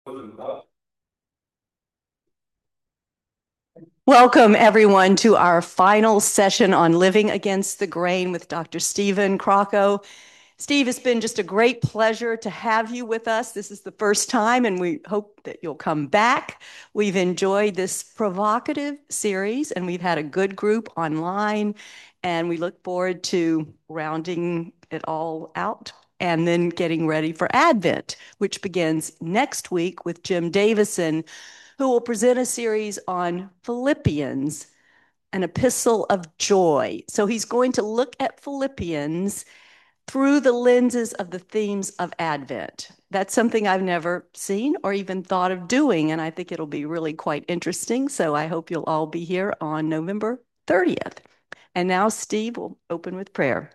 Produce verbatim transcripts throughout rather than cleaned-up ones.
Welcome, everyone, to our final session on Living Against the Grain with Doctor Stephen Krockow. Steve, it's been just a great pleasure to have you with us. This is the first time, and we hope that you'll come back. We've enjoyed this provocative series, and we've had a good group online, and we look forward to rounding it all out and then getting ready for Advent, which begins next week with Jim Davison, who will present a series on Philippians, an epistle of joy. So he's going to look at Philippians through the lenses of the themes of Advent. That's something I've never seen or even thought of doing, and I think it'll be really quite interesting. So I hope you'll all be here on November thirtieth. And now Steve will open with prayer.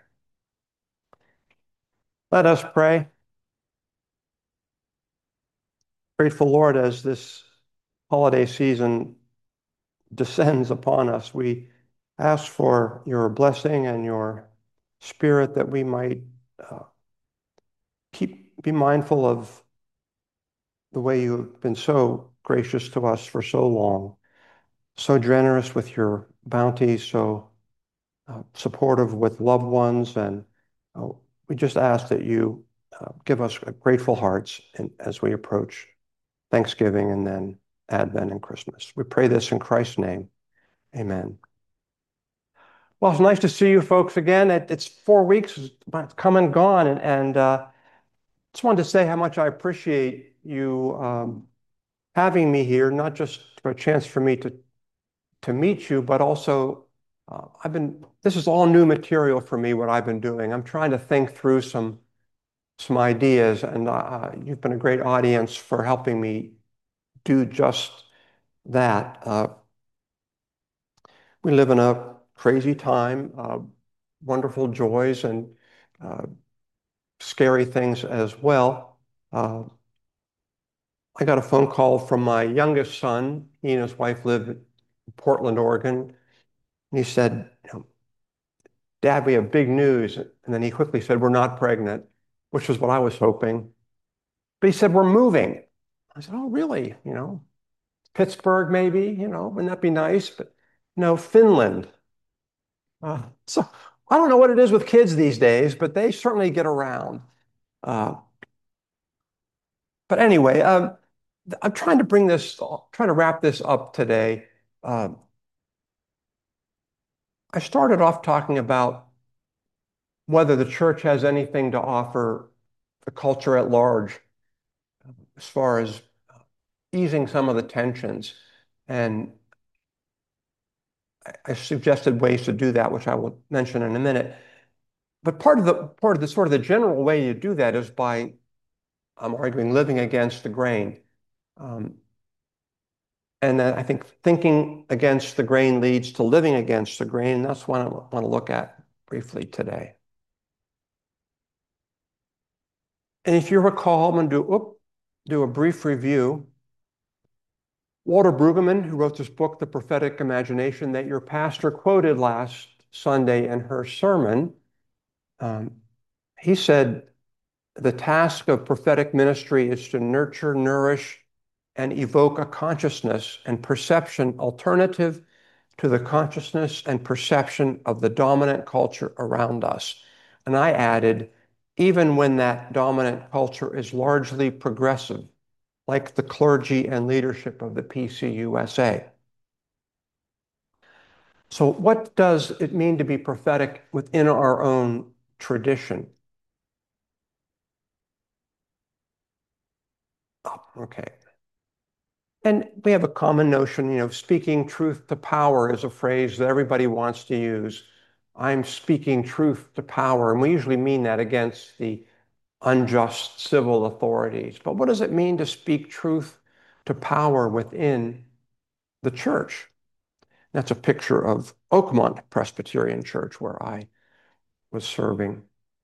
Let us pray. Grateful Lord, as this holiday season descends upon us, we ask for your blessing and your spirit that we might uh, keep be mindful of the way you've been so gracious to us for so long, so generous with your bounty, so uh, supportive with loved ones, and uh, we just ask that you uh, give us grateful hearts in, as we approach Thanksgiving and then Advent and Christmas. We pray this in Christ's name. Amen. Well, it's nice to see you folks again. It, it's four weeks, it's come and gone, and, and uh, just wanted to say how much I appreciate you um, having me here, not just for a chance for me to to meet you, but also uh, I've been. This is all new material for me. What I've been doing, I'm trying to think through some some ideas, and uh, you've been a great audience for helping me do just that. Uh, we live in a crazy time, uh, wonderful joys and uh, scary things as well. Uh, I got a phone call from my youngest son. He and his wife live in Portland, Oregon. And he said, you know, Dad, we have big news. And then he quickly said, we're not pregnant, which was what I was hoping. But he said, we're moving. I said, oh, really? You know, Pittsburgh, maybe, you know, wouldn't that be nice? But no, Finland. Uh, so I don't know what it is with kids these days, but they certainly get around. Uh, but anyway, um, I'm trying to bring this, trying to wrap this up today. Uh, I started off talking about whether the church has anything to offer the culture at large as far as easing some of the tensions. And I, I suggested ways to do that, which I will mention in a minute. But part of the part of the sort of the general way you do that is by, I'm arguing, living against the grain. Um, and then I think thinking against the grain leads to living against the grain. And that's what I want to look at briefly today. And if you recall, I'm going to do, oop, do a brief review. Walter Brueggemann, who wrote this book, The Prophetic Imagination, that your pastor quoted last Sunday in her sermon, um, he said, the task of prophetic ministry is to nurture, nourish, and evoke a consciousness and perception alternative to the consciousness and perception of the dominant culture around us. And I added, even when that dominant culture is largely progressive, like the clergy and leadership of the P C U S A. So what does it mean to be prophetic within our own tradition? Oh, okay. And we have a common notion, you know, speaking truth to power is a phrase that everybody wants to use. I'm speaking truth to power. And we usually mean that against the unjust civil authorities. But what does it mean to speak truth to power within the church? That's a picture of Oakmont Presbyterian Church, where I was serving.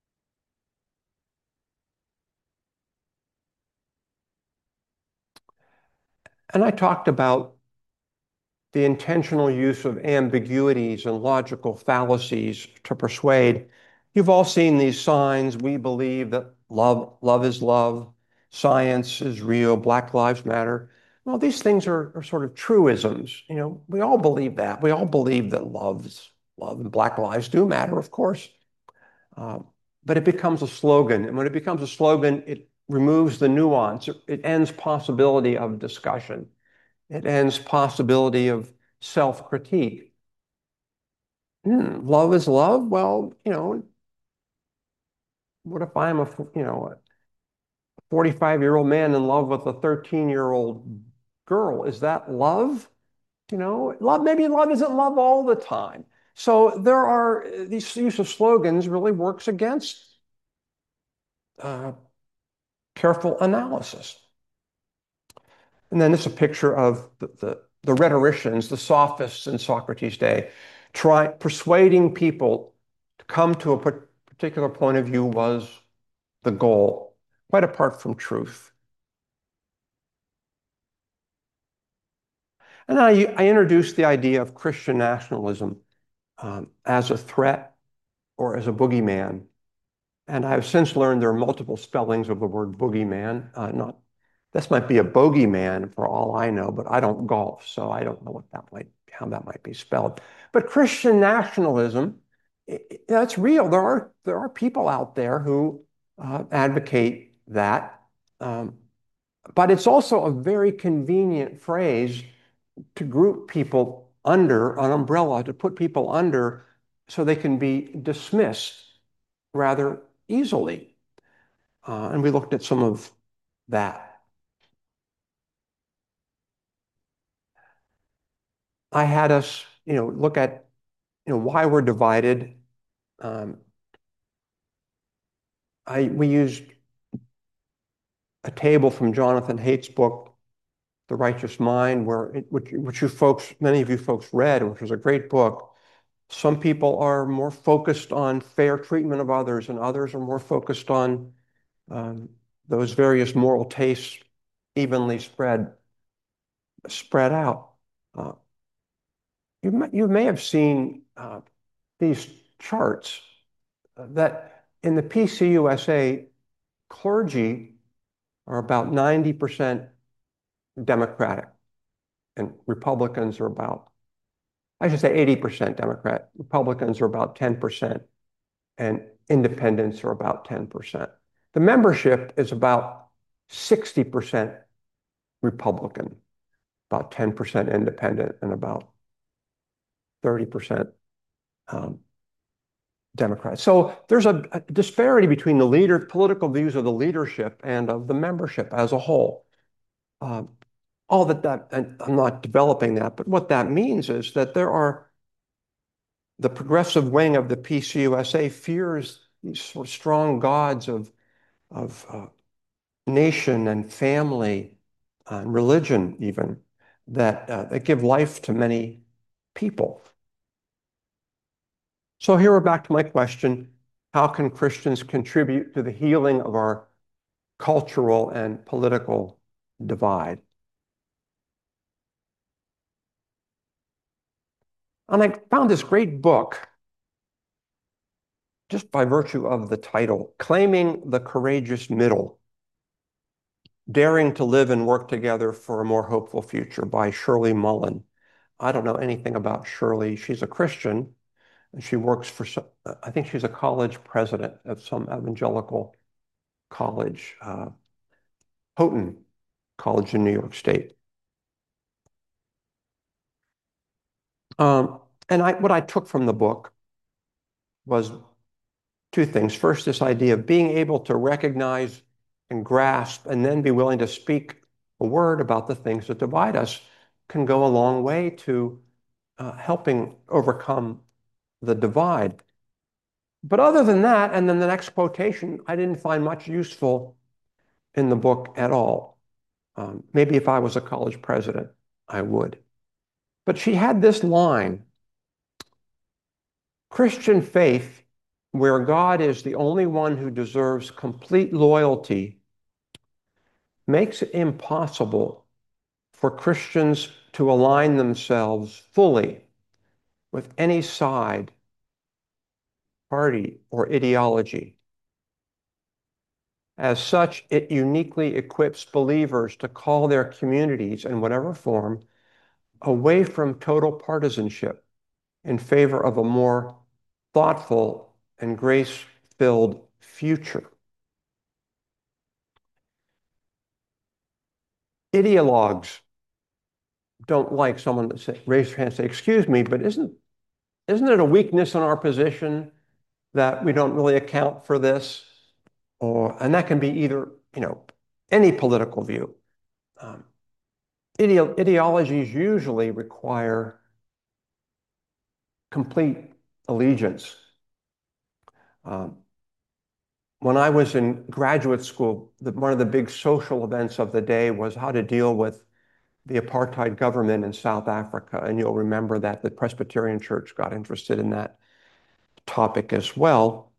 And I talked about the intentional use of ambiguities and logical fallacies to persuade. You've all seen these signs. We believe that love, love is love. science is real, Black Lives Matter. Well, these things are, are sort of truisms. You know, we all believe that. We all believe that love's love and Black lives do matter, of course. Uh, but it becomes a slogan. And when it becomes a slogan, it removes the nuance. It, it ends possibility of discussion. It ends possibility of self-critique. Hmm, love is love. Well, you know, what if I'm a, you know, a forty-five-year-old man in love with a thirteen-year-old girl? Is that love? You know, love, maybe love isn't love all the time. So there are, these use of slogans really works against uh, careful analysis. And then this is a picture of the, the, the rhetoricians, the sophists in Socrates' day, try persuading people to come to a particular point of view was the goal, quite apart from truth. And I, I introduced the idea of Christian nationalism um, as a threat or as a boogeyman. And I've since learned there are multiple spellings of the word boogeyman. Uh, not, this might be a bogeyman for all I know, but I don't golf, so I don't know what that might, how that might be spelled. But Christian nationalism, it, that's real. There are there are people out there who uh, advocate that, um, but it's also a very convenient phrase to group people under an umbrella, to put people under so they can be dismissed rather easily. Uh, and we looked at some of that. I had us, you know, look at, you know, why we're divided. Um, I we used a table from Jonathan Haidt's book, The Righteous Mind, where it, which, which you folks, many of you folks read, which was a great book. Some people are more focused on fair treatment of others, and others are more focused on um, those various moral tastes evenly spread spread out. Uh, you, may, you may have seen uh, these charts that in the P C U S A, clergy are about ninety percent Democratic, and Republicans are about, I should say eighty percent Democrat. Republicans are about ten percent, and independents are about ten percent. The membership is about sixty percent Republican, about ten percent independent, and about thirty percent um, Democrat. So there's a, a disparity between the leader, political views of the leadership and of the membership as a whole. Um, all that that, and I'm not developing that, but what that means is that there are, the progressive wing of the P C U S A fears these sort of strong gods of, of uh, nation and family and religion even, that, uh, that give life to many people. So here we're back to my question, how can Christians contribute to the healing of our cultural and political divide? And I found this great book just by virtue of the title, Claiming the Courageous Middle, Daring to Live and Work Together for a More Hopeful Future by Shirley Mullen. I don't know anything about Shirley. She's a Christian, and she works for, I think she's a college president of some evangelical college, uh, Houghton College in New York State. Um, and I, what I took from the book was two things. First, this idea of being able to recognize and grasp and then be willing to speak a word about the things that divide us can go a long way to uh, helping overcome the divide. But other than that, and then the next quotation, I didn't find much useful in the book at all. Um, maybe if I was a college president, I would. But she had this line, Christian faith, where God is the only one who deserves complete loyalty, makes it impossible for Christians to align themselves fully with any side, party, or ideology. As such, it uniquely equips believers to call their communities in whatever form away from total partisanship in favor of a more thoughtful and grace-filled future. Ideologues don't like someone to say, raise their hand and say, excuse me, but isn't, isn't it a weakness in our position that we don't really account for this? Or, and that can be either, you know, any political view. Um, ideo ideologies usually require complete allegiance. Um, when I was in graduate school, the, one of the big social events of the day was how to deal with the apartheid government in South Africa. And you'll remember that the Presbyterian Church got interested in that topic as well.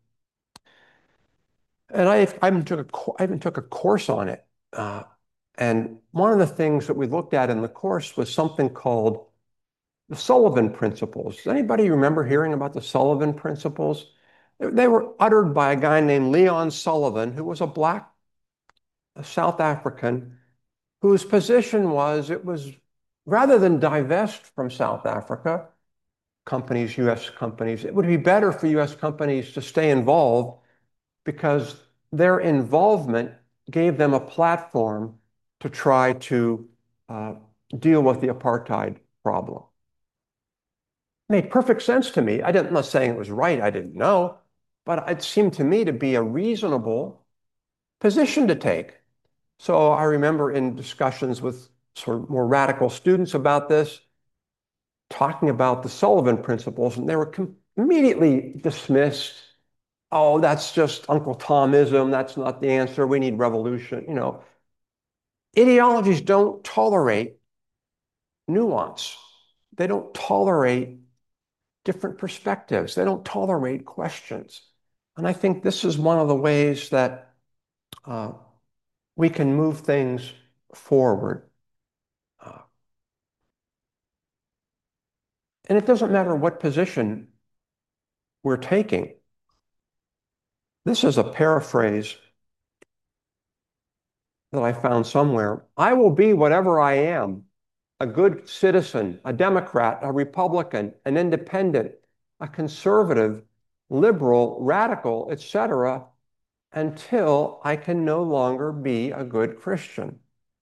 And I, I, even, took a, I even took a course on it. Uh, and one of the things that we looked at in the course was something called the Sullivan Principles. Does anybody remember hearing about the Sullivan Principles? They were uttered by a guy named Leon Sullivan, who was a black a South African, whose position was it was rather than divest from South Africa, companies, U S companies, it would be better for U S companies to stay involved because their involvement gave them a platform to try to uh, deal with the apartheid problem. It made perfect sense to me. I didn't, I'm not saying it was right, I didn't know, but it seemed to me to be a reasonable position to take. So I remember in discussions with sort of more radical students about this, talking about the Sullivan Principles, and they were immediately dismissed. Oh, that's just Uncle Tomism. That's not the answer. We need revolution. You know, ideologies don't tolerate nuance. They don't tolerate different perspectives. They don't tolerate questions. And I think this is one of the ways that uh, we can move things forward. Uh, and it doesn't matter what position we're taking. This is a paraphrase that I found somewhere. I will be whatever I am, a good citizen, a Democrat, a Republican, an independent, a conservative, liberal, radical, et cetera, until I can no longer be a good Christian.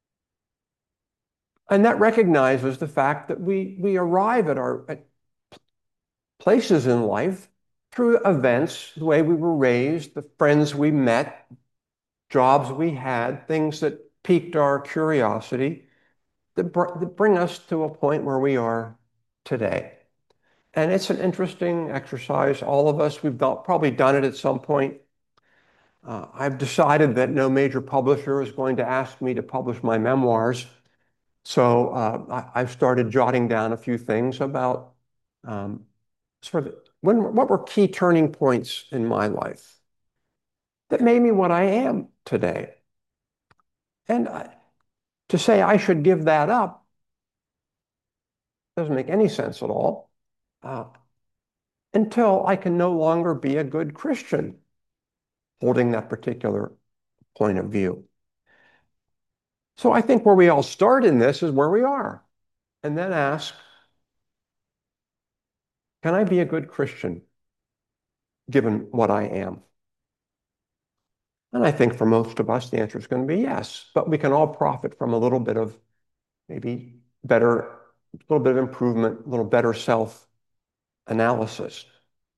And that recognizes the fact that we, we arrive at our at places in life through events, the way we were raised, the friends we met, jobs we had, things that piqued our curiosity, that, br that bring us to a point where we are today. And it's an interesting exercise. All of us, we've got, probably done it at some point. Uh, I've decided that no major publisher is going to ask me to publish my memoirs. So uh, I, I've started jotting down a few things about um, sort of when, what were key turning points in my life that made me what I am today. And I, to say I should give that up doesn't make any sense at all uh, until I can no longer be a good Christian holding that particular point of view. So I think where we all start in this is where we are, and then ask, can I be a good Christian given what I am? And I think for most of us, the answer is going to be yes, but we can all profit from a little bit of maybe better, a little bit of improvement, a little better self-analysis.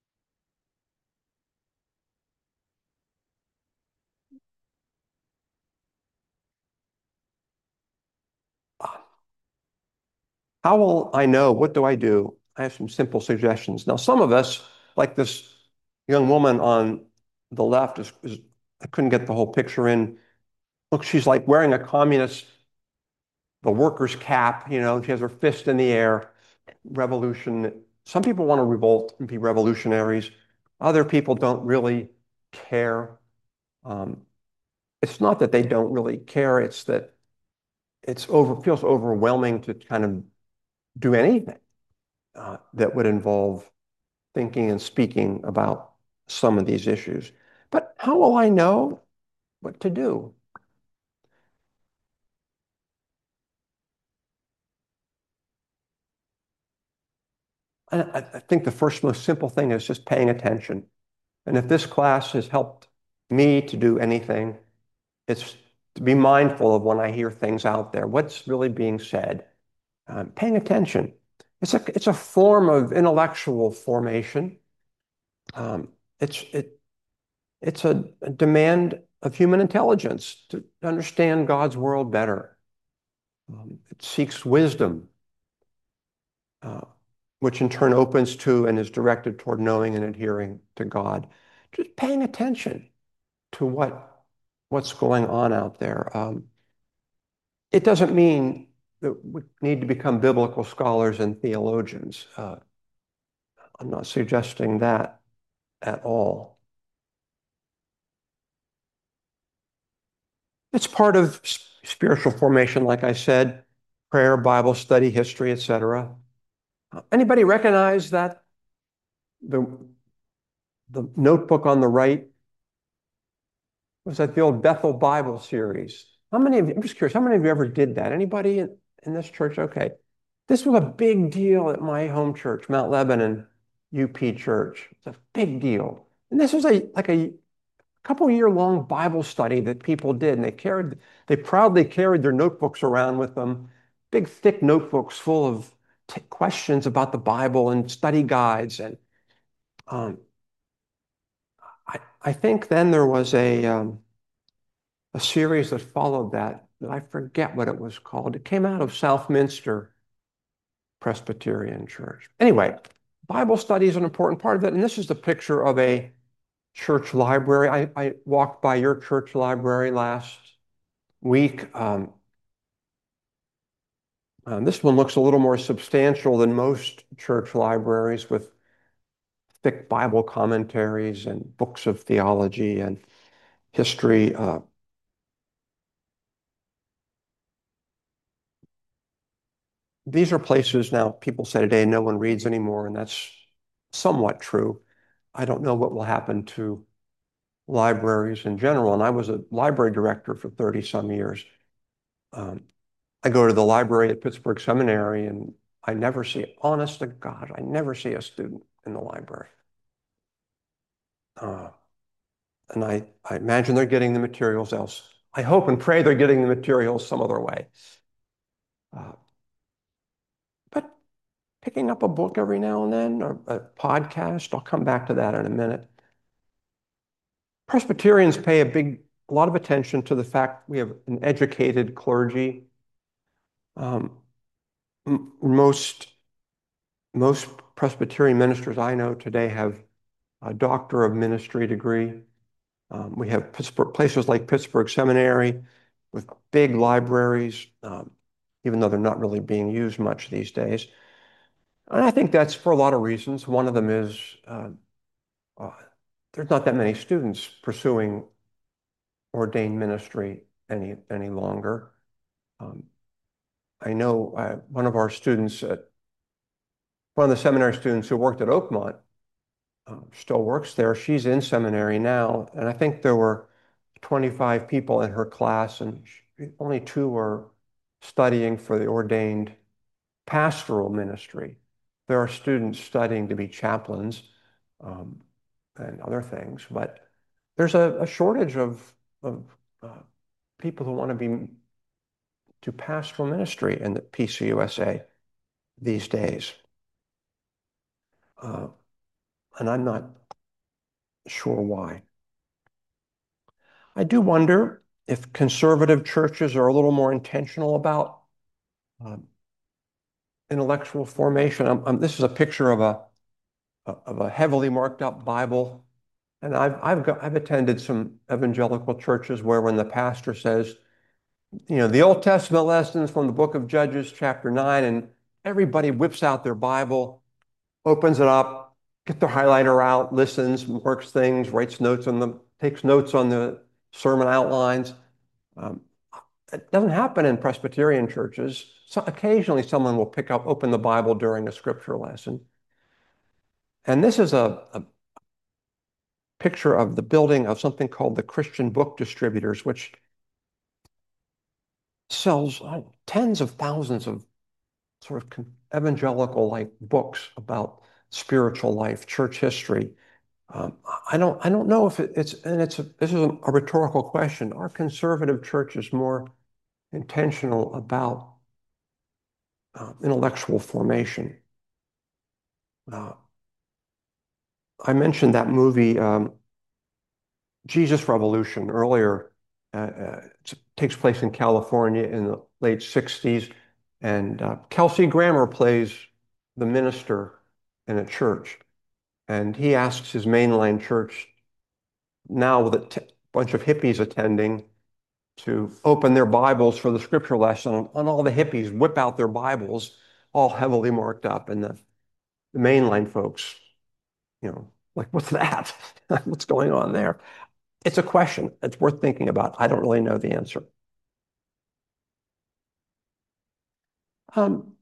How will I know? What do I do? I have some simple suggestions. Now, some of us, like this young woman on the left, is, is I couldn't get the whole picture in. Look, she's like wearing a communist, the worker's cap, you know, she has her fist in the air, revolution. Some people want to revolt and be revolutionaries. Other people don't really care. Um, it's not that they don't really care, it's that it's over, feels overwhelming to kind of do anything uh, that would involve thinking and speaking about some of these issues. But how will I know what to do. I, I think the first most simple thing is just paying attention. And if this class has helped me to do anything, it's to be mindful of when I hear things out there, what's really being said, um, paying attention. It's a, it's a form of intellectual formation. Um, it's, it, it's a, a demand of human intelligence to understand God's world better. Um, it seeks wisdom, uh, which in turn opens to and is directed toward knowing and adhering to God. Just paying attention to what, what's going on out there. Um, it doesn't mean that we need to become biblical scholars and theologians. Uh, I'm not suggesting that at all. It's part of spiritual formation, like I said, prayer, Bible study, history, et cetera. Anybody recognize that the the notebook on the right was that the old Bethel Bible series? How many of you, I'm just curious, how many of you ever did that? Anybody in, in this church? Okay. This was a big deal at my home church, Mount Lebanon U P Church. It's a big deal. And this was a like a couple year long Bible study that people did. And they carried, they proudly carried their notebooks around with them, big thick notebooks full of t- questions about the Bible and study guides. And um, I, I think then there was a, um, a series that followed that, that I forget what it was called. It came out of Southminster Presbyterian Church. Anyway, Bible study is an important part of it. And this is the picture of a church library. I, I walked by your church library last week. Um, um, this one looks a little more substantial than most church libraries, with thick Bible commentaries and books of theology and history. Uh, these are places now people say today no one reads anymore, and that's somewhat true. I don't know what will happen to libraries in general, and I was a library director for thirty some years. Um, I go to the library at Pittsburgh Seminary, and I never see, honest to God, I never see a student in the library. Uh, and I, I imagine they're getting the materials else. I hope and pray they're getting the materials some other way. Uh, but picking up a book every now and then, or a podcast, I'll come back to that in a minute. Presbyterians pay a big, a lot of attention to the fact we have an educated clergy. Um, most, most Presbyterian ministers I know today have a doctor of ministry degree. Um, we have Pittsburgh, places like Pittsburgh Seminary with big libraries, um, even though they're not really being used much these days. And I think that's for a lot of reasons. One of them is uh, uh, there's not that many students pursuing ordained ministry any any longer. Um, I know uh, one of our students, at, one of the seminary students who worked at Oakmont, uh, still works there. She's in seminary now, and I think there were twenty-five people in her class, and she, only two were studying for the ordained pastoral ministry. There are students studying to be chaplains um, and other things, but there's a, a shortage of, of uh, people who want to be to pastoral ministry in the P C U S A these days. Uh, and I'm not sure why. I do wonder if conservative churches are a little more intentional about um, intellectual formation. I'm, I'm, this is a picture of a of a heavily marked up Bible, and I've I've got, I've attended some evangelical churches where when the pastor says, you know, the Old Testament lessons from the book of Judges, chapter nine, and everybody whips out their Bible, opens it up, gets their highlighter out, listens, marks things, writes notes on them, takes notes on the sermon outlines. Um, it doesn't happen in Presbyterian churches. So occasionally someone will pick up, open the Bible during a scripture lesson. And this is a, a picture of the building of something called the Christian Book Distributors, which sells uh, tens of thousands of sort of evangelical-like books about spiritual life, church history. Um, I don't, I don't know if it, it's, and it's a, this is a, a rhetorical question. Are conservative churches more intentional about uh, intellectual formation? Uh, I mentioned that movie, um, Jesus Revolution, earlier. Uh, uh, it takes place in California in the late sixties, and uh, Kelsey Grammer plays the minister in a church, and he asks his mainline church, now with a t bunch of hippies attending, to open their Bibles for the scripture lesson, and all the hippies whip out their Bibles, all heavily marked up, and the, the mainline folks, you know, like, what's that? What's going on there? It's a question. It's worth thinking about. I don't really know the answer. Um,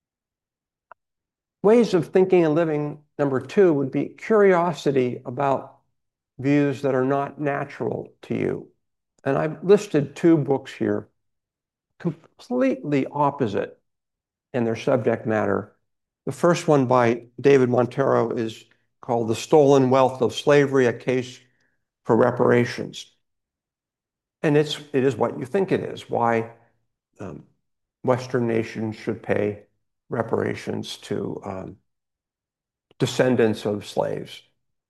ways of thinking and living, number two, would be curiosity about views that are not natural to you. And I've listed two books here, completely opposite in their subject matter. The first one by David Montero is called The Stolen Wealth of Slavery, A Case for Reparations. And it's, it is what you think it is, why um, Western nations should pay reparations to um, descendants of slaves.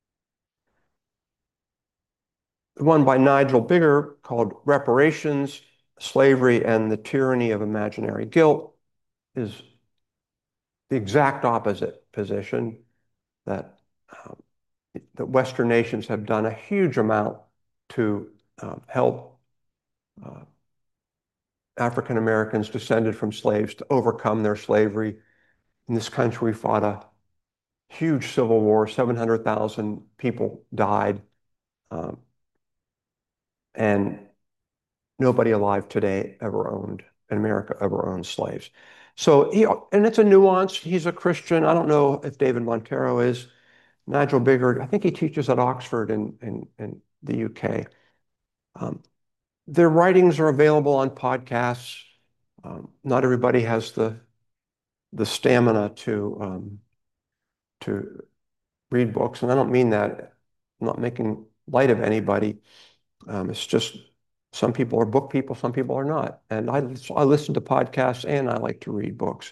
The one by Nigel Bigger called Reparations, Slavery, and the Tyranny of Imaginary Guilt is the exact opposite position, that, um, that Western nations have done a huge amount to um, help uh, African Americans descended from slaves to overcome their slavery. In this country, we fought a huge civil war. seven hundred thousand people died. Um, and nobody alive today ever owned, in America, ever owned slaves. So he, and it's a nuance. He's a Christian. I don't know if David Montero is. Nigel Bigger, I think he teaches at Oxford in, in, in the U K. Um, their writings are available on podcasts. Um, not everybody has the, the stamina to, um, to read books. And I don't mean that, I'm not making light of anybody. Um, it's just some people are book people, some people are not. And I, I listen to podcasts and I like to read books.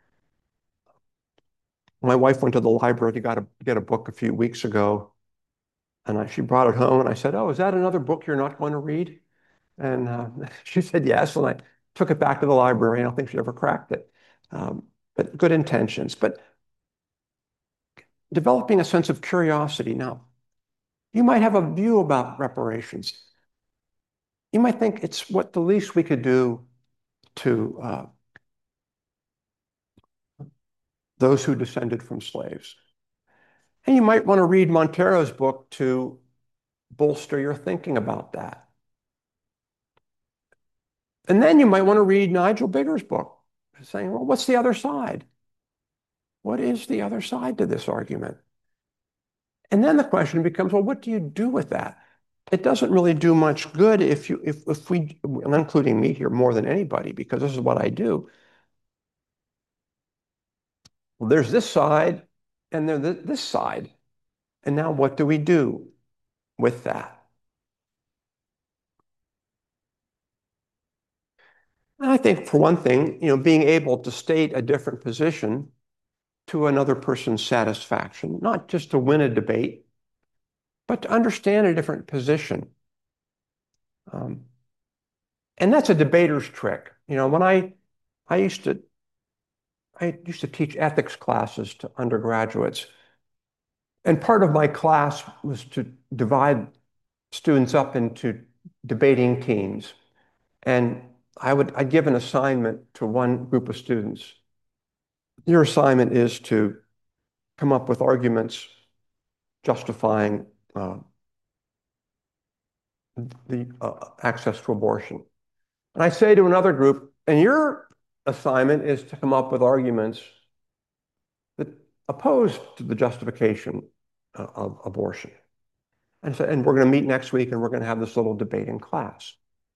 My wife went to the library to got a, get a book a few weeks ago, and I, she brought it home, and I said, "Oh, is that another book you're not going to read?" And uh, she said yes, and I took it back to the library. I don't think she ever cracked it. Um, but good intentions. But developing a sense of curiosity. Now, you might have a view about reparations. You might think it's what the least we could do to uh, those who descended from slaves. And you might want to read Montero's book to bolster your thinking about that. And then you might want to read Nigel Bigger's book, saying, well, what's the other side? What is the other side to this argument? And then the question becomes, well, what do you do with that? It doesn't really do much good if you, if, if we, and including me here more than anybody, because this is what I do. Well, there's this side and there's this side. And now what do we do with that? And I think, for one thing, you know, being able to state a different position to another person's satisfaction, not just to win a debate, but to understand a different position. Um, and that's a debater's trick. You know, when I, I used to, I used to teach ethics classes to undergraduates, and part of my class was to divide students up into debating teams. And I would, I'd give an assignment to one group of students. Your assignment is to come up with arguments justifying uh, the uh, access to abortion. And I say to another group, and your assignment is to come up with arguments that oppose to the justification uh, of abortion. And, so, and we're going to meet next week and we're going to have this little debate in class.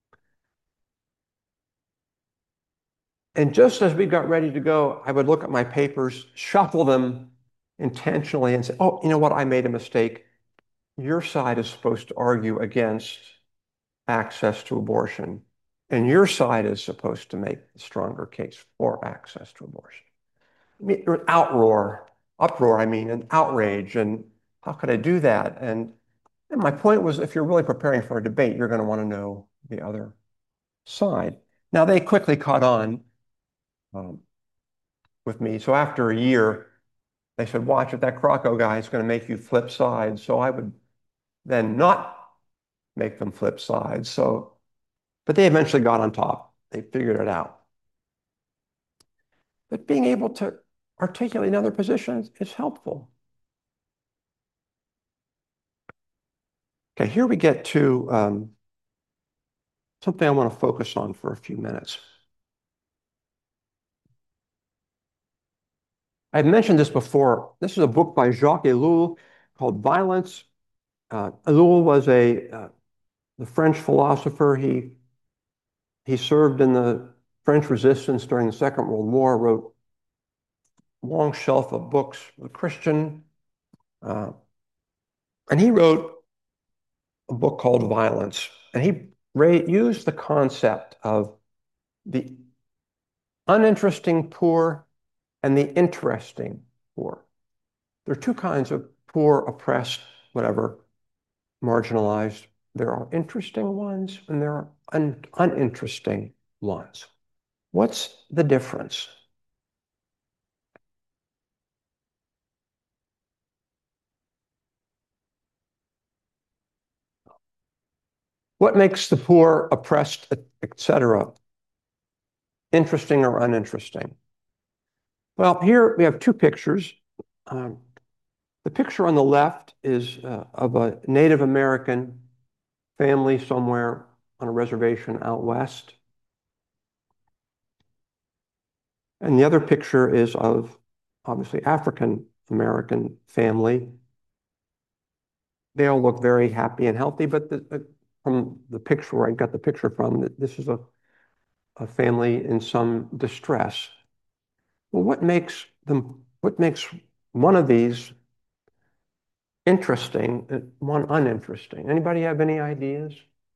And just as we got ready to go, I would look at my papers, shuffle them intentionally and say, oh, you know what? I made a mistake. Your side is supposed to argue against access to abortion, and your side is supposed to make the stronger case for access to abortion. I mean, an outroar, uproar, I mean, an outrage. And how could I do that? And, and my point was, if you're really preparing for a debate, you're going to want to know the other side. Now, they quickly caught on um, with me. So after a year, they said, watch it, that Crocco guy is going to make you flip sides. So I would then not make them flip sides. So, but they eventually got on top. They figured it out. But being able to articulate another position is helpful. Okay, here we get to um, something I want to focus on for a few minutes. I've mentioned this before. This is a book by Jacques Ellul called Violence. Uh, Ellul was a uh, the French philosopher. He he served in the French resistance during the Second World War. Wrote a long shelf of books. A Christian, uh, and he wrote a book called Violence, and he used the concept of the uninteresting poor and the interesting poor. There are two kinds of poor, oppressed, whatever, marginalized. There are interesting ones and there are un uninteresting ones. What's the difference? What makes the poor, oppressed, et cetera, interesting or uninteresting? Well, here we have two pictures. Um, the picture on the left is uh, of a Native American family somewhere on a reservation out west. And the other picture is of, obviously, African American family. They all look very happy and healthy, but the, uh, from the picture where I got the picture from, this is a, a family in some distress. Well, what makes them, what makes one of these interesting and one uninteresting? Anybody have any ideas?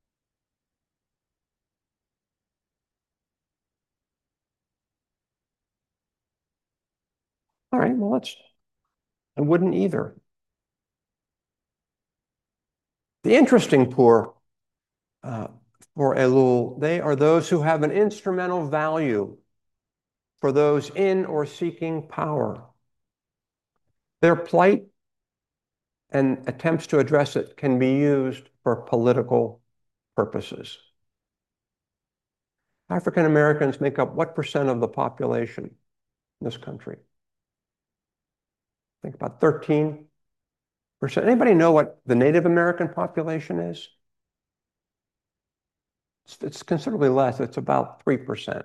All right, well, let's, I wouldn't either. The interesting poor, uh, for Ellul, they are those who have an instrumental value for those in or seeking power. Their plight and attempts to address it can be used for political purposes. African Americans make up what percent of the population in this country? I think about thirteen percent. Anybody know what the Native American population is? It's, it's considerably less. It's about three percent.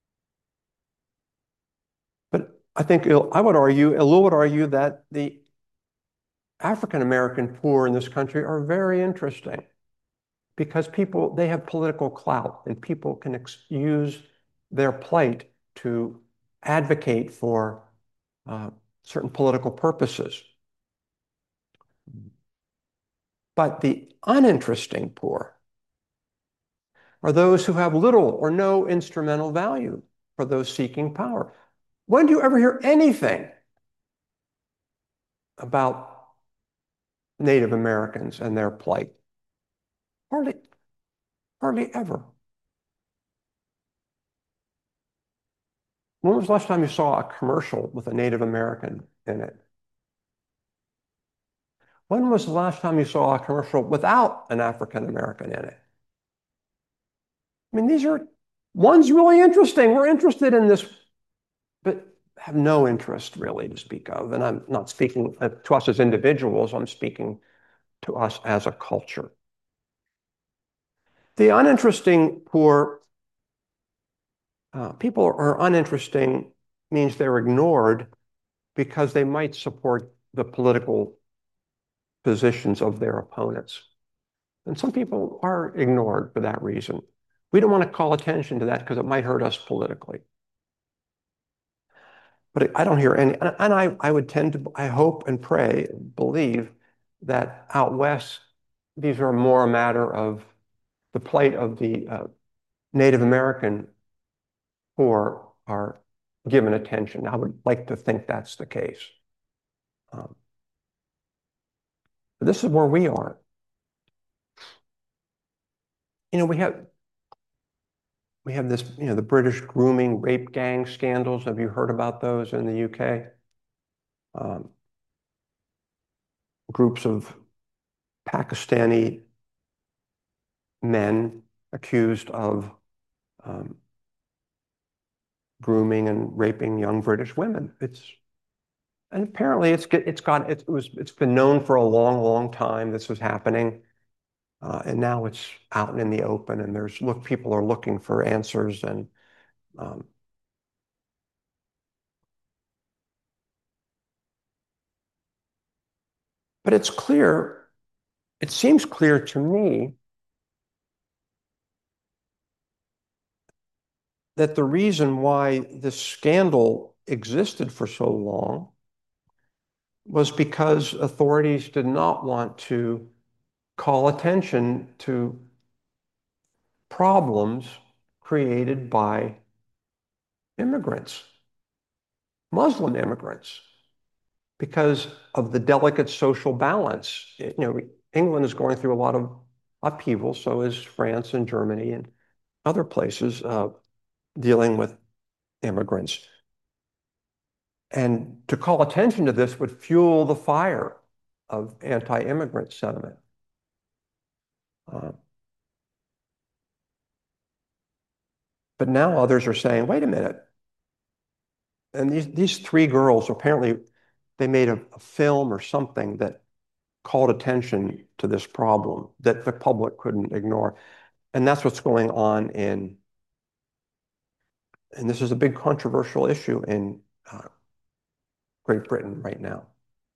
But I think I would argue, Ellul would argue that the African American poor in this country are very interesting because people, they have political clout and people can use their plight to advocate for uh, certain political purposes. But the uninteresting poor are those who have little or no instrumental value for those seeking power. When do you ever hear anything about Native Americans and their plight? Hardly, hardly ever. When was the last time you saw a commercial with a Native American in it? When was the last time you saw a commercial without an African American in it? I mean, these are, one's really interesting. We're interested in this, but have no interest really to speak of. And I'm not speaking to us as individuals, I'm speaking to us as a culture. The uninteresting poor, uh, people are uninteresting means they're ignored because they might support the political positions of their opponents. And some people are ignored for that reason. We don't want to call attention to that because it might hurt us politically. But I don't hear any, and I, I would tend to, I hope and pray, believe that out west, these are more a matter of the plight of the uh, Native American poor are given attention. I would like to think that's the case. Um, but this is where we are. You know, we have we have this, you know, the British grooming rape gang scandals. Have you heard about those in the U K? Um, groups of Pakistani men accused of um, grooming and raping young British women. It's and apparently it's it's got it was it's been known for a long, long time this was happening, uh, and now it's out in the open. And there's look people are looking for answers, and um, but it's clear. It seems clear to me that the reason why this scandal existed for so long was because authorities did not want to call attention to problems created by immigrants, Muslim immigrants, because of the delicate social balance. You know, England is going through a lot of upheaval, so is France and Germany and other places uh, dealing with immigrants. And to call attention to this would fuel the fire of anti-immigrant sentiment. Uh, but now others are saying, wait a minute. And these, these three girls, apparently they made a, a film or something that called attention to this problem that the public couldn't ignore. And that's what's going on in, and this is a big controversial issue in uh, Great Britain right now.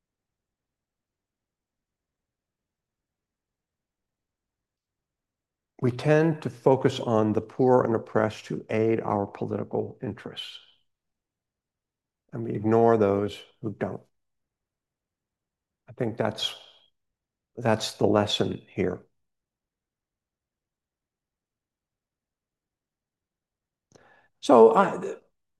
We tend to focus on the poor and oppressed to aid our political interests, and we ignore those who don't. I think that's that's the lesson here. So I,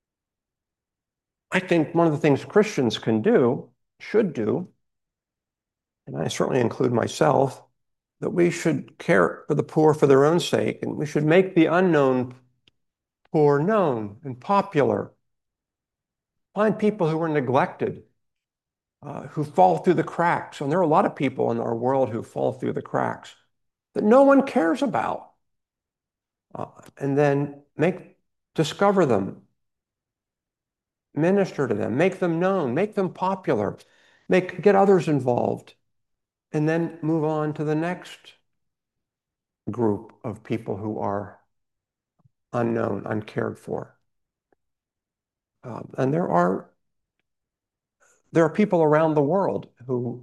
I think one of the things Christians can do, should do, and I certainly include myself, that we should care for the poor for their own sake, and we should make the unknown poor known and popular. Find people who are neglected, uh, who fall through the cracks. And there are a lot of people in our world who fall through the cracks that no one cares about. Uh, and then make discover them, minister to them, make them known, make them popular, make get others involved, and then move on to the next group of people who are unknown, uncared for. Um, and there are there are people around the world who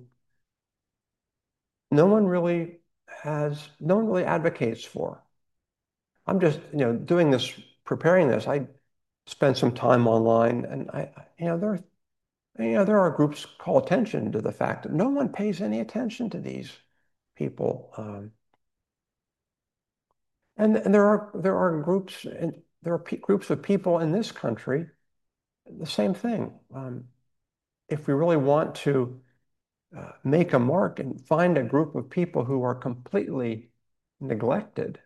no one really has, no one really advocates for. I'm just, you know, doing this, preparing this. I spent some time online, and I, you know, there, you know, there are groups call attention to the fact that no one pays any attention to these people. Um, and, and there are there are groups and there are groups of people in this country, the same thing. Um, if we really want to uh, make a mark and find a group of people who are completely neglected,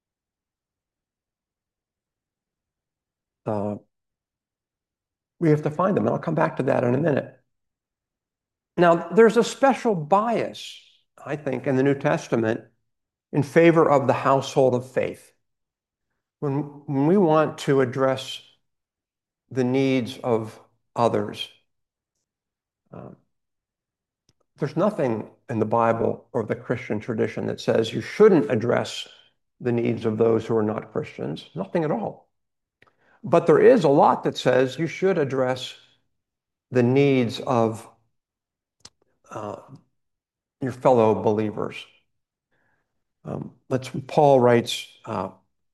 uh, we have to find them. And I'll come back to that in a minute. Now, there's a special bias, I think, in the New Testament in favor of the household of faith. When, when we want to address the needs of others, uh, there's nothing in the Bible or the Christian tradition that says you shouldn't address the needs of those who are not Christians. Nothing at all. But there is a lot that says you should address the needs of uh, your fellow believers. Um, that's what Paul writes. Uh,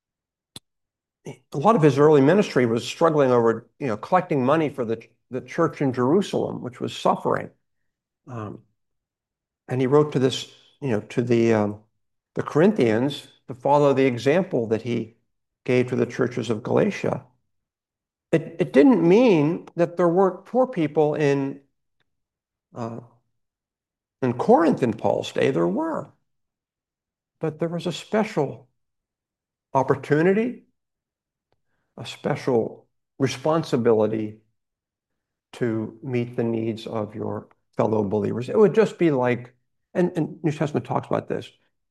a lot of his early ministry was struggling over, you know, collecting money for the, the church in Jerusalem, which was suffering. Um, and he wrote to this, you know, to the um, the Corinthians to follow the example that he gave to the churches of Galatia. It, it didn't mean that there weren't poor people in uh, in Corinth in Paul's day. There were, but there was a special opportunity, a special responsibility to meet the needs of your fellow believers. It would just be like, and, and New Testament talks about this.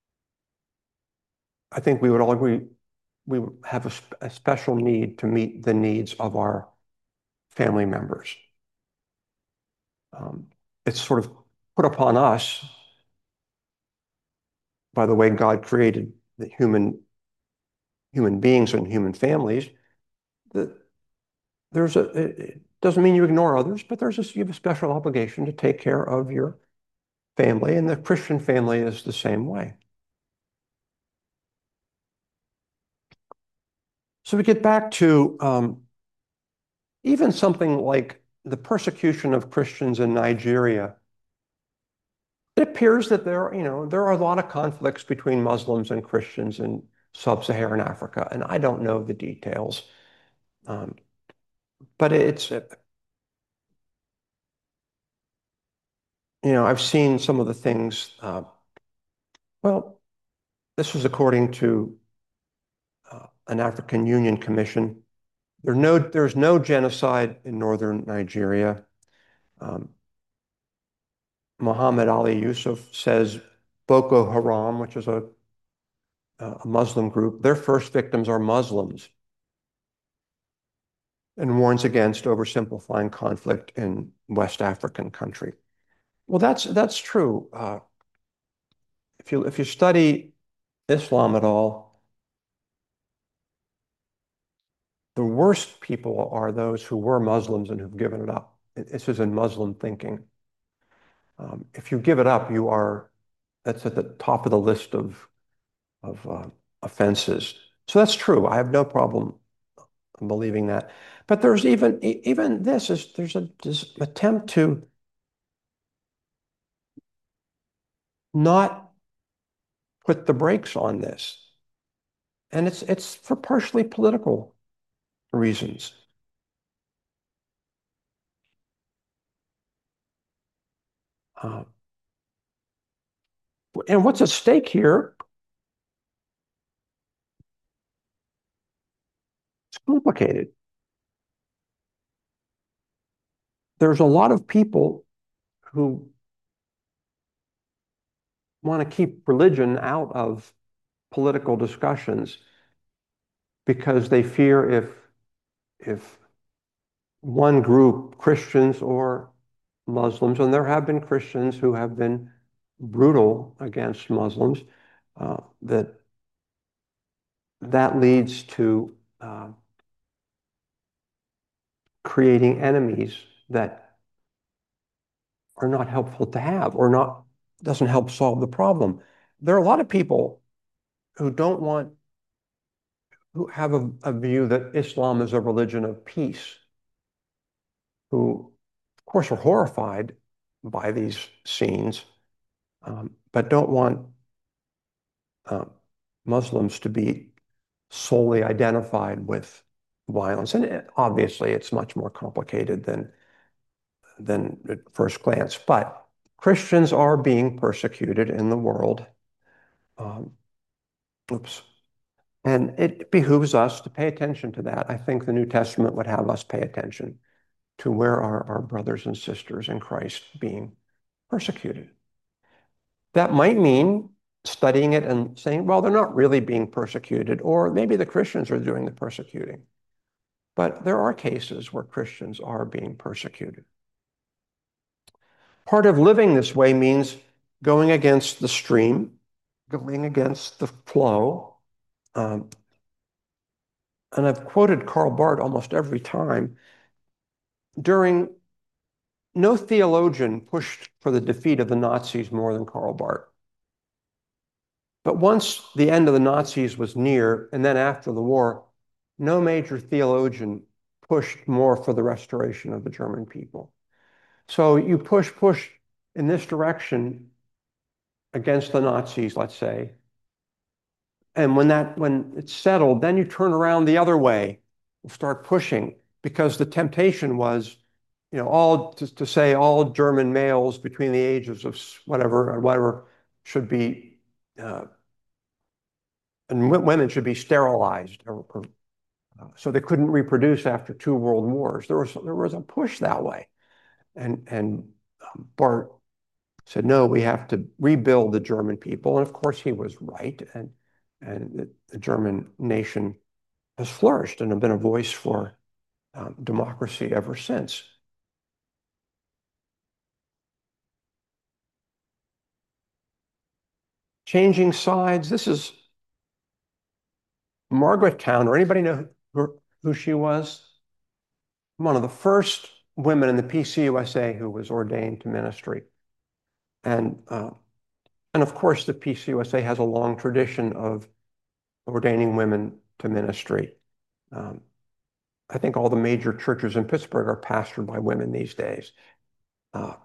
I think we would all agree we would have a, a special need to meet the needs of our family members. Um, it's sort of put upon us by the way God created the human human beings and human families. That there's a it doesn't mean you ignore others, but there's a, you have a special obligation to take care of your family, and the Christian family is the same way. So we get back to um, even something like the persecution of Christians in Nigeria. It appears that there, you know, there are a lot of conflicts between Muslims and Christians in sub-Saharan Africa, and I don't know the details. Um, but it's, you know, I've seen some of the things. Uh, well, this was according to uh, an African Union Commission. There no, there's no genocide in northern Nigeria. Um, Muhammad Ali Yusuf says Boko Haram, which is a, a Muslim group, their first victims are Muslims, and warns against oversimplifying conflict in West African country. Well, that's that's true. Uh, if you if you study Islam at all, the worst people are those who were Muslims and who've given it up. This is in Muslim thinking. Um, if you give it up, you are that's at the top of the list of of uh, offenses. So that's true. I have no problem believing that. But there's even even this is there's a this attempt to not put the brakes on this. And it's it's for partially political reasons. Uh, and what's at stake here is complicated. There's a lot of people who want to keep religion out of political discussions because they fear if if one group, Christians or Muslims, and there have been Christians who have been brutal against Muslims, uh, that that leads to uh, creating enemies that are not helpful to have or not doesn't help solve the problem. There are a lot of people who don't want who have a, a view that Islam is a religion of peace, who of course are horrified by these scenes, um, but don't want uh, Muslims to be solely identified with violence. And it, obviously, it's much more complicated than, than at first glance. But Christians are being persecuted in the world. Um, oops. And it behooves us to pay attention to that. I think the New Testament would have us pay attention to where are our brothers and sisters in Christ being persecuted. That might mean studying it and saying, well, they're not really being persecuted, or maybe the Christians are doing the persecuting. But there are cases where Christians are being persecuted. Part of living this way means going against the stream, going against the flow. Um, and I've quoted Karl Barth almost every time. During no theologian pushed for the defeat of the Nazis more than Karl Barth. But once the end of the Nazis was near, and then after the war, no major theologian pushed more for the restoration of the German people. So you push, push in this direction against the Nazis, let's say. And when that when it's settled, then you turn around the other way and start pushing, because the temptation was, you know, all to, to say all German males between the ages of whatever or whatever should be, uh, and women should be sterilized, or, or, uh, so they couldn't reproduce after two world wars. There was there was a push that way, and and um, Barth said, no, we have to rebuild the German people. And of course, he was right. And, and the, the German nation has flourished and have been a voice for um, democracy ever since. Changing sides. This is Margaret Towner. Anybody know who, who she was? One of the first women in the P C U S A who was ordained to ministry. And, uh, and of course, the P C U S A has a long tradition of ordaining women to ministry. Um, I think all the major churches in Pittsburgh are pastored by women these days. Uh,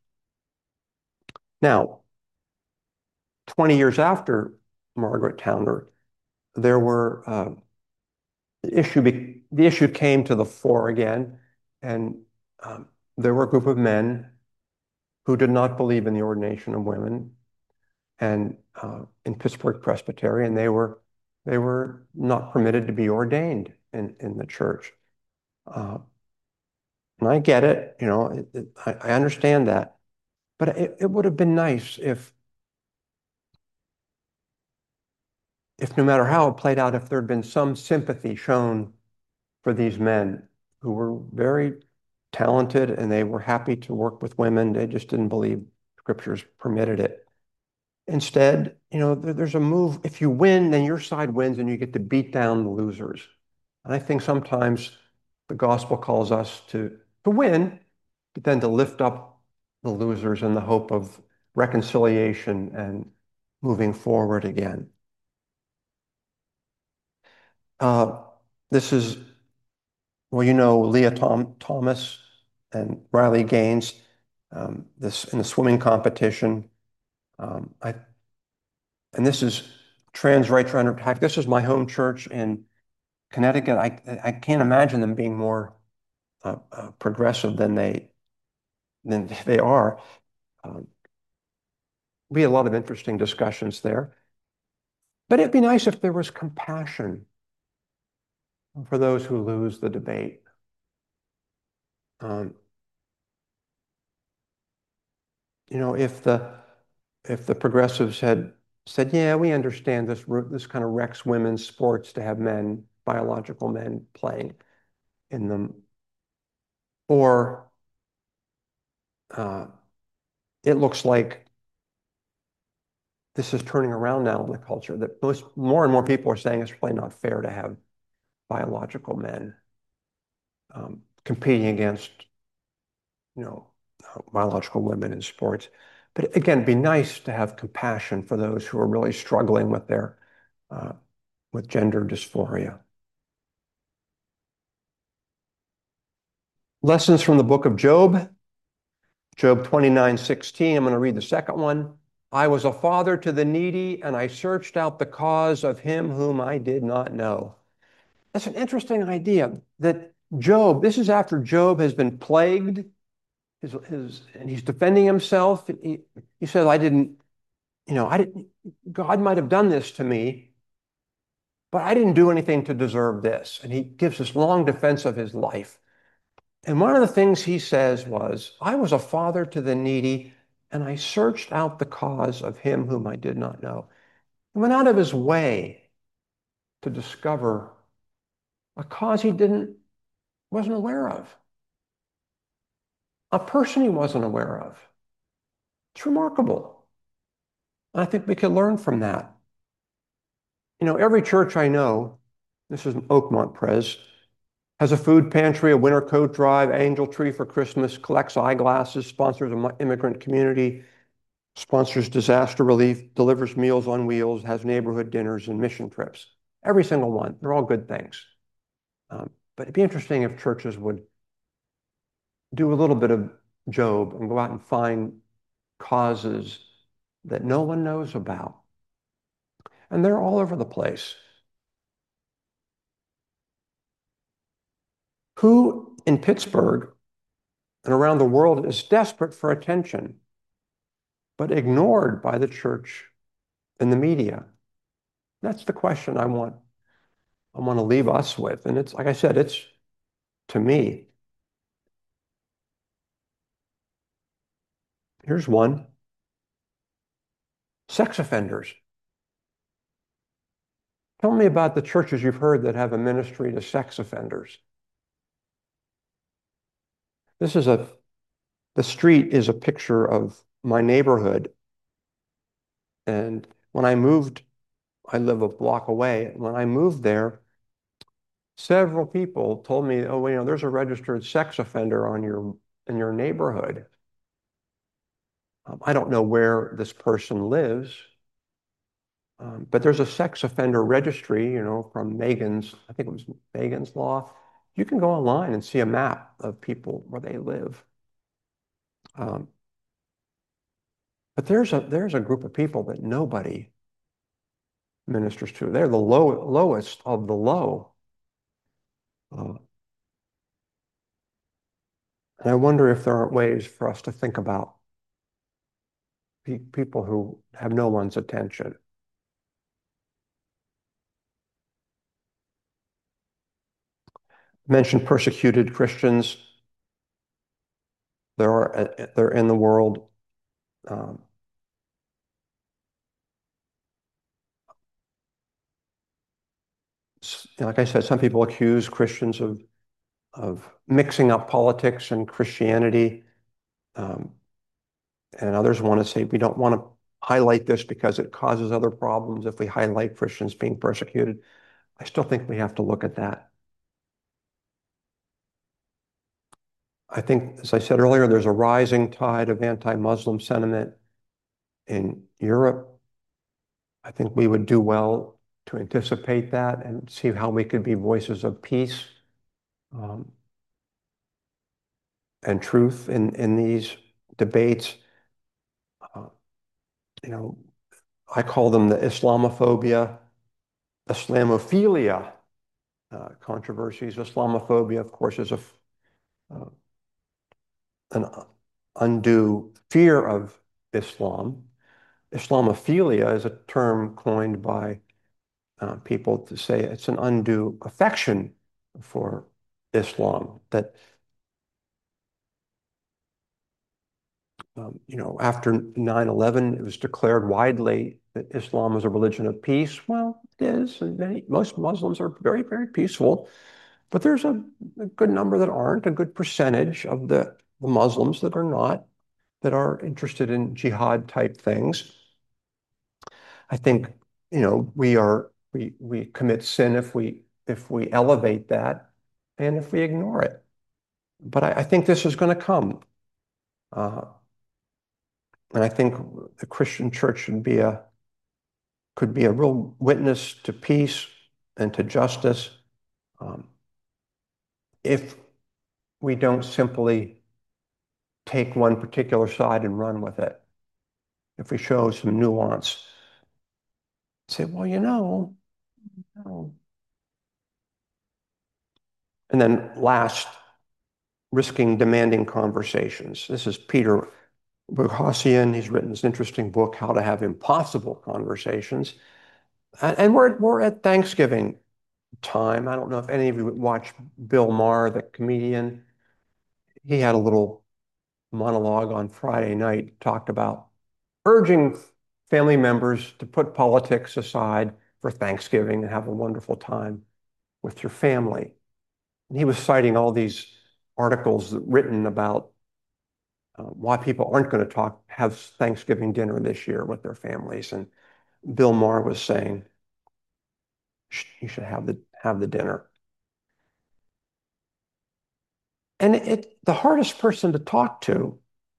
now, twenty years after Margaret Towner, there were uh, the issue. Be, the issue came to the fore again, and um, there were a group of men who did not believe in the ordination of women, and uh, in Pittsburgh Presbyterian, they were they were not permitted to be ordained in in the church. Uh, and I get it, you know, it, it, I, I understand that. But it, it would have been nice if, if no matter how it played out, if there had been some sympathy shown for these men who were very talented and they were happy to work with women. They just didn't believe scriptures permitted it. Instead, you know, there, there's a move. If you win, then your side wins and you get to beat down the losers. And I think sometimes the gospel calls us to, to win, but then to lift up the losers in the hope of reconciliation and moving forward again. Uh, this is, well, you know, Leah Tom, Thomas and Riley Gaines, um, this in the swimming competition. Um, I, and this is Trans Rights Are Under Attack. This is my home church in Connecticut. I, I can't imagine them being more uh, uh, progressive than they than they are. Um, we had a lot of interesting discussions there. But it'd be nice if there was compassion for those who lose the debate. Um, you know, if the if the progressives had said, yeah, we understand this this kind of wrecks women's sports to have men, biological men playing in them, or uh, it looks like this is turning around now in the culture, that most more and more people are saying it's really not fair to have biological men um, competing against, you know, uh, biological women in sports. But again, it'd be nice to have compassion for those who are really struggling with their uh, with gender dysphoria. Lessons from the book of Job. Job twenty-nine sixteen. I'm going to read the second one. I was a father to the needy, and I searched out the cause of him whom I did not know. That's an interesting idea that Job, this is after Job has been plagued, his, his, and he's defending himself. He, he says, I didn't, you know, I didn't, God might have done this to me, but I didn't do anything to deserve this. And he gives this long defense of his life. And one of the things he says was, I was a father to the needy, and I searched out the cause of him whom I did not know. He went out of his way to discover a cause he didn't, wasn't aware of, a person he wasn't aware of. It's remarkable. I think we can learn from that. You know, every church I know, this is Oakmont Pres, has a food pantry, a winter coat drive, Angel Tree for Christmas, collects eyeglasses, sponsors an immigrant community, sponsors disaster relief, delivers Meals on Wheels, has neighborhood dinners and mission trips. Every single one. They're all good things. Um, but it'd be interesting if churches would do a little bit of Job and go out and find causes that no one knows about. And they're all over the place. Who in Pittsburgh and around the world is desperate for attention, but ignored by the church and the media? That's the question I want, I want to leave us with. And it's, like I said, it's, to me, here's one. Sex offenders. Tell me about the churches you've heard that have a ministry to sex offenders. This is a, the street is a picture of my neighborhood. And when I moved, I live a block away. When I moved there, several people told me, oh, you know, there's a registered sex offender on your, in your neighborhood. Um, I don't know where this person lives, um, but there's a sex offender registry, you know, from Megan's, I think it was Megan's Law. You can go online and see a map of people where they live. Um, but there's a, there's a group of people that nobody ministers to. They're the low, lowest of the low. Uh, and I wonder if there aren't ways for us to think about pe people who have no one's attention. Mentioned persecuted Christians. There are, they're in the world. Um, like I said, some people accuse Christians of, of mixing up politics and Christianity. Um, and others want to say we don't want to highlight this because it causes other problems if we highlight Christians being persecuted. I still think we have to look at that. I think, as I said earlier, there's a rising tide of anti-Muslim sentiment in Europe. I think we would do well to anticipate that and see how we could be voices of peace um, and truth in, in these debates. Uh, you know, I call them the Islamophobia, Islamophilia uh, controversies. Islamophobia, of course, is a, uh, an undue fear of Islam. Islamophilia is a term coined by uh, people to say it's an undue affection for Islam, that um, you know, after nine eleven, it was declared widely that Islam is a religion of peace. Well, it is, and many, most Muslims are very, very peaceful, but there's a, a good number that aren't, a good percentage of the, the Muslims that are not, that are interested in jihad type things. I think, you know, we are, we, we commit sin if we, if we elevate that and if we ignore it. But I, I think this is going to come. Uh, and I think the Christian church should be a, could be a real witness to peace and to justice um, if we don't simply take one particular side and run with it. If we show some nuance, say, well, you know, you know. And then last, risking demanding conversations. This is Peter Boghossian. He's written this interesting book, How to Have Impossible Conversations. And we're, we're at Thanksgiving time. I don't know if any of you watched Bill Maher, the comedian. He had a little monologue on Friday night, talked about urging family members to put politics aside for Thanksgiving and have a wonderful time with your family. And he was citing all these articles written about uh, why people aren't going to talk, have Thanksgiving dinner this year with their families. And Bill Maher was saying, you should have the, have the dinner. and it the hardest person to talk to,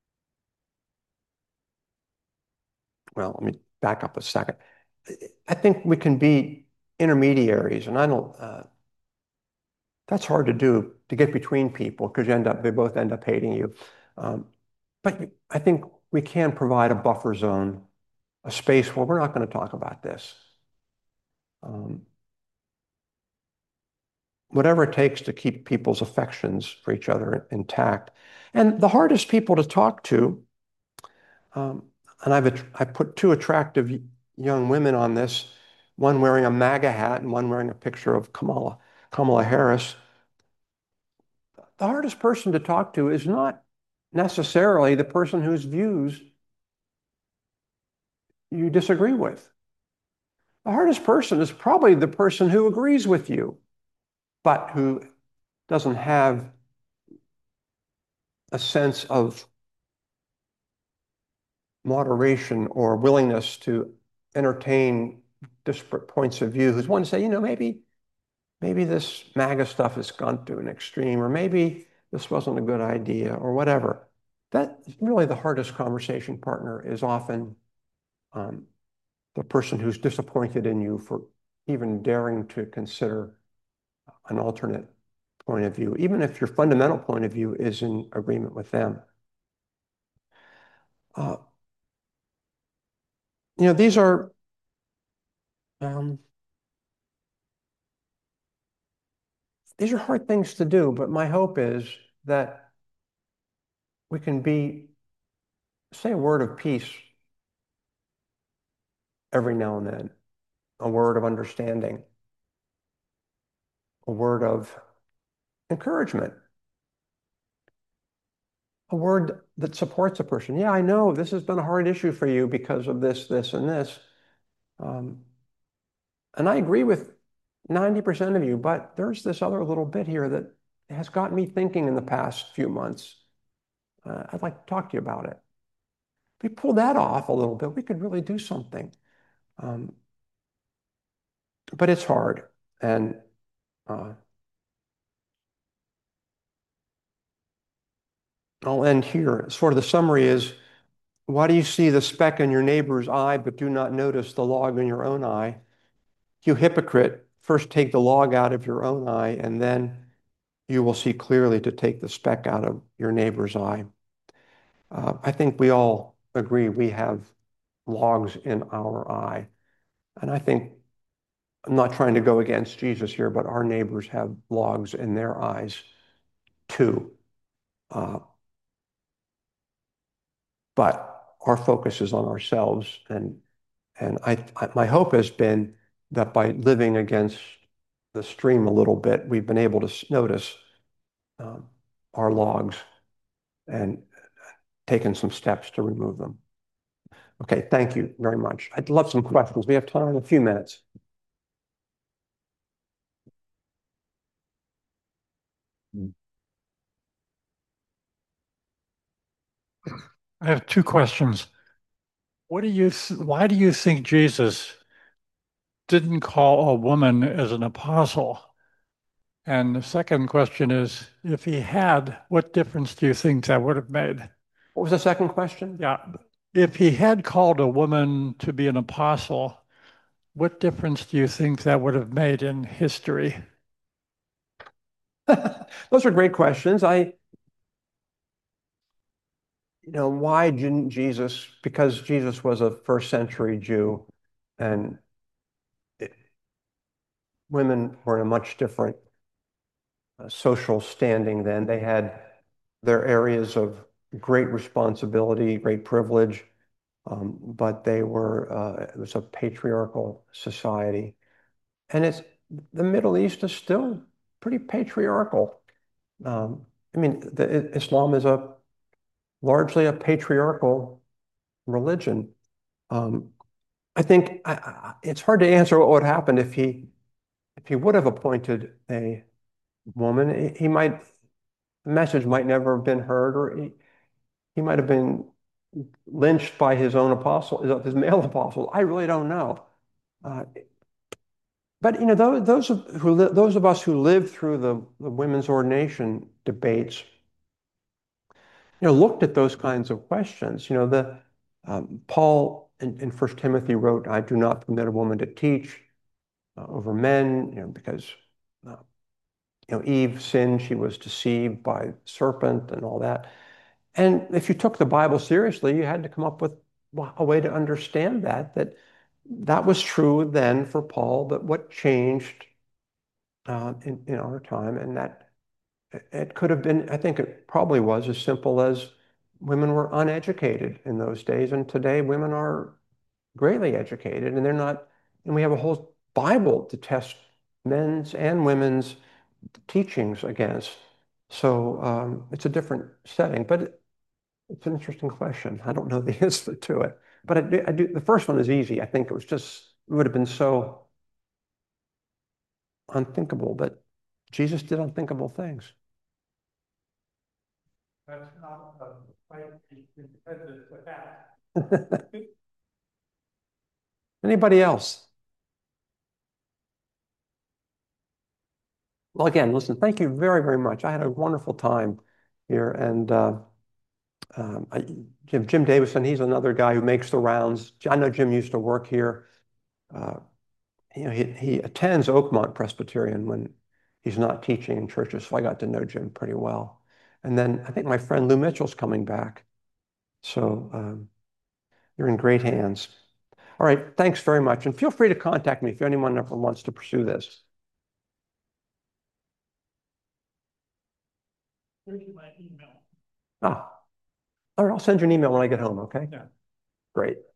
well, let me back up a second. I think we can be intermediaries, and I don't, uh, that's hard to do, to get between people, because you end up, they both end up hating you. Um, but I think we can provide a buffer zone, a space where we're not going to talk about this. Um, whatever it takes to keep people's affections for each other intact. And the hardest people to talk to, um, and I've I put two attractive young women on this, one wearing a MAGA hat and one wearing a picture of Kamala, Kamala Harris. The hardest person to talk to is not necessarily the person whose views you disagree with. The hardest person is probably the person who agrees with you, but who doesn't have a sense of moderation or willingness to entertain disparate points of view, who's one to say, you know, maybe, maybe this MAGA stuff has gone to an extreme, or maybe this wasn't a good idea, or whatever. That's really the hardest conversation partner, is often um, the person who's disappointed in you for even daring to consider an alternate point of view, even if your fundamental point of view is in agreement with them. Uh, you know, these are um, these are hard things to do, but my hope is that we can be, say a word of peace every now and then, a word of understanding, a word of encouragement, a word that supports a person. Yeah, I know this has been a hard issue for you because of this, this, and this. Um, and I agree with ninety percent of you, but there's this other little bit here that has got me thinking in the past few months. Uh, I'd like to talk to you about it. If we pull that off a little bit, we could really do something. Um, but it's hard. And uh, I'll end here. Sort of the summary is, why do you see the speck in your neighbor's eye, but do not notice the log in your own eye? You hypocrite, first take the log out of your own eye, and then you will see clearly to take the speck out of your neighbor's eye. Uh, I think we all agree we have logs in our eye. And I think, I'm not trying to go against Jesus here, but our neighbors have logs in their eyes too. Uh, but our focus is on ourselves. And, and I, I, my hope has been that by living against the stream a little bit, we've been able to notice um, our logs and taken some steps to remove them. Okay, thank you very much. I'd love some questions. We have time in a few minutes. I have two questions. What do you, th- why do you think Jesus didn't call a woman as an apostle? And the second question is, if he had, what difference do you think that would have made? What was the second question? Yeah, if he had called a woman to be an apostle, what difference do you think that would have made in history? Those are great questions. I, you know, why didn't Jesus? Because Jesus was a first century Jew, and it, women were in a much different uh, social standing then. They had their areas of great responsibility, great privilege, um, but they were, uh, it was a patriarchal society. And it's, the Middle East is still pretty patriarchal. Um, I mean, the, Islam is a largely a patriarchal religion. Um, I think I, I, it's hard to answer what would happen if he if he would have appointed a woman. He, he might the message might never have been heard, or he, he might have been lynched by his own apostle, his male apostles. I really don't know. Uh, but you know, those those of, who those of us who lived through the, the women's ordination debates you know, looked at those kinds of questions. You know, the um, Paul in, in First Timothy wrote, "I do not permit a woman to teach uh, over men, you know, because uh, you know Eve sinned; she was deceived by the serpent and all that." And if you took the Bible seriously, you had to come up with a way to understand that that that was true then for Paul, but what changed uh, in, in our time, and that it could have been, I think it probably was as simple as women were uneducated in those days, and today women are greatly educated, and they're not, and we have a whole Bible to test men's and women's teachings against. So um, it's a different setting, but it, it's an interesting question. I don't know the answer to it, but I do, I do. The first one is easy. I think it was just, it would have been so unthinkable, but Jesus did unthinkable things. That's not a fight intended to have. Anybody else? Well, again, listen, thank you very, very much. I had a wonderful time here. And uh, um, I, Jim, Jim Davison, he's another guy who makes the rounds. I know Jim used to work here. Uh, you know, he, he attends Oakmont Presbyterian when he's not teaching in churches. So I got to know Jim pretty well. And then I think my friend Lou Mitchell's coming back. So um, you're in great hands. All right, thanks very much. And feel free to contact me if anyone ever wants to pursue this. Here's my email. Ah, all right, I'll send you an email when I get home, okay? Yeah. Great.